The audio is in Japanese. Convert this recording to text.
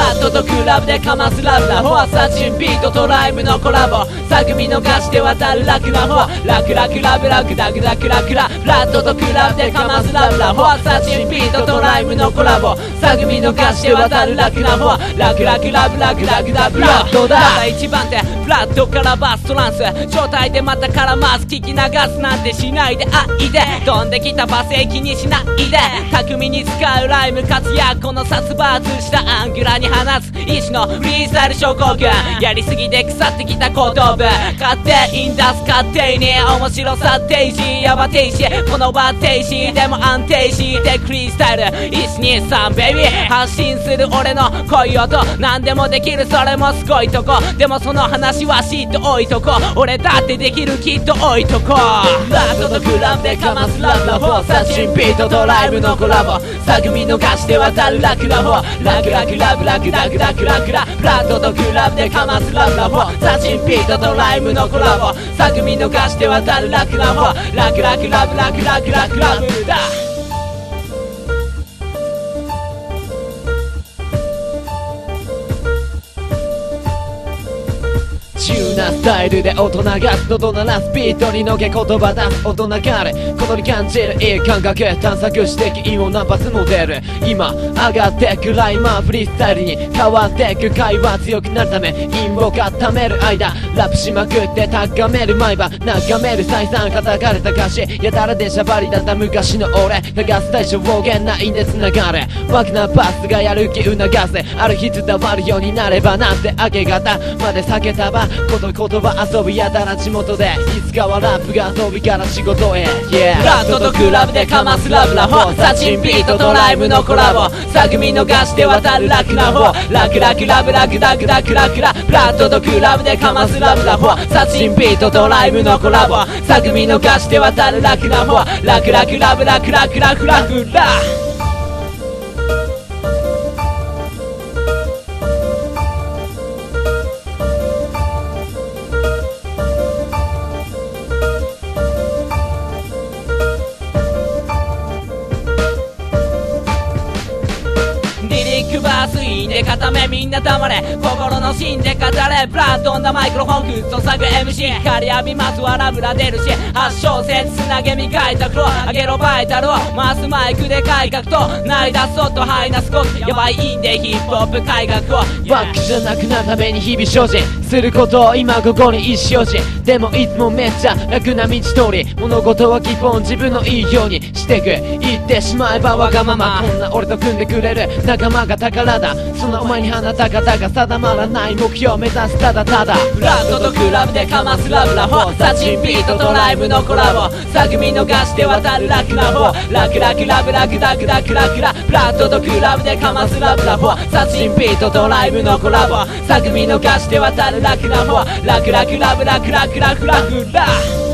ラットとクラブでかますラブラホアサチンビートとライムのコラボ探見逃して渡る楽な方ラクラクラブラクダクダクラクララットとクラブでかますラブラホアサチンビートとライムのコラボ探見逃して渡る楽な方ラクラクラブラクダクダブラットだただ一番手フラットからバストランス状態でまた絡ます聞き流すなんてしないで愛で飛んできた罵声気にしないで巧みに使うライム活躍この殺伐したアングラに放つ意志のフリースタイル症候群やりすぎで腐ってきた後頭部勝手に出す勝手に面白さ停止やば停止この場停止でも安定してフリースタイル123ベイビー発信する俺の恋音何でもできるそれもすごいとこでもその話は知っておいとこ俺だってできるきっと置いとこラットとクラブでかますラブラフォーサチンビートとライブのコラボ探見逃して渡るラクラフォーラクラクラブラクダクダクラクララットとクラブでかますラブラフォーサチンビートとライブのコラボ探見逃して渡るラクラフォーラクラクラブラクラクラクラブだ自由なスタイルで音流す喉鳴らすビートにのけ言葉出す音流れこのに感じるいい感覚探索してきをナンパスモデル今上がってくライマーフリースタイルに変わってく会話強くなるため韻を固める間ラップしまくって高める毎晩眺める再三叩かれた歌詞やたらでしゃばりだった昔の俺流す対象言ないんで繋がれワクなパスがやる気促せある日伝わるようになればなんて明け方まで避けたば言葉遊びやたら地元でいつかはラップが遊びから仕事へ、yeah、ラットとクラブでかますラブラホサチンビートとライムのコラボ探見逃して渡る楽な方ラクラクラブラクダクダクラクララットとクラブでかますラブラホサチンビートとライムのコラボ探見逃して渡る楽な方ラクラクラブラクラクラクラクラバースインで固めみんな黙れ心の芯で語れブラッドオンダマイクロフォングッズを探る MC 光浴びますわラブラ出るし8小節つなげ磨いた黒上げろバイタルを回すマイクで改革と泣い出そうとハイな少しやばいいんでヒップホップ改革をバックじゃなくなるために日々精進することを今ここに意思表示でもいつもめっちゃ楽な道通り物事は基本自分のいいようにしてく言ってしまえばわがままこんな俺と組んでくれる仲間が宝だそんなお前に花高々定まらない目標目指すただただフラットとクラブでかますラブラホサチンビートとライブのコラボ探見逃して渡る楽な方ラクラクラブラクダクダクラクラフラットとクラブでかますラブラホサチンビートとライブのコラボ探見逃して渡る楽な方ラクラクラブラクラクラクラクラ